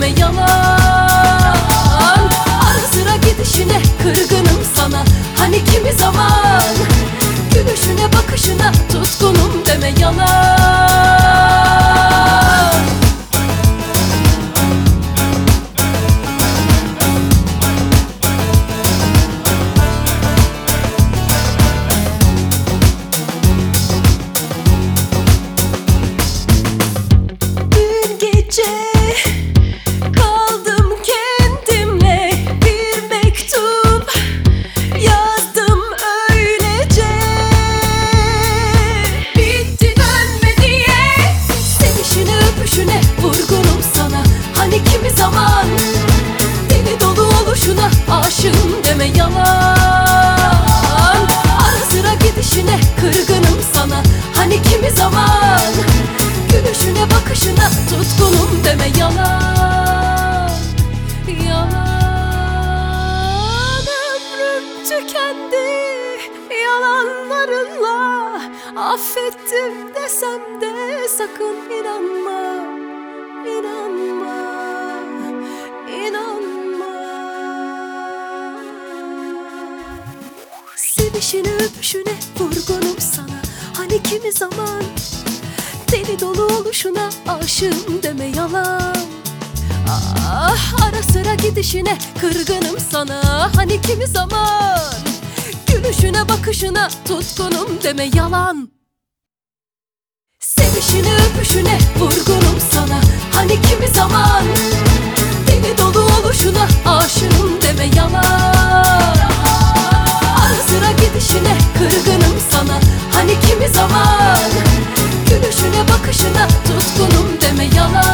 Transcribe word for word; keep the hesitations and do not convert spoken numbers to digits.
deme yalan. Ara sıra gidişine kırgınım sana, hani kimi zaman gülüşüne bakışına tutkunum deme yalan. Kaldım kendimle, bir mektup yazdım öylece. Bitti dönme diye, sevişine öpüşüne vurgunum sana, hani kimi zaman deli dolu oluşuna aşığım deme yalan. Ara sıra gidişine kırgınım sana, hani kimi zaman gülüşüne bakışına tutkunum deme yalan. Yalan, ömrüm tükendi yalanlarınla. Affettim desem de sakın inanma, inanma, inanma. Sevişine öpüşüne vurgunum sana, hani kimi zaman deli dolu oluşuna aşığım deme yalan. Ah, ara sıra gidişine kırgınım sana, hani kimi zaman gülüşüne bakışına tutkunum deme yalan. Sevişine öpüşüne vurgunum sana, hani kimi zaman deli dolu oluşuna aşığım deme yalan. Ara sıra gidişine kırgınım sana, hani kimi zaman gülüşüne bakışına tutkunum deme yalan.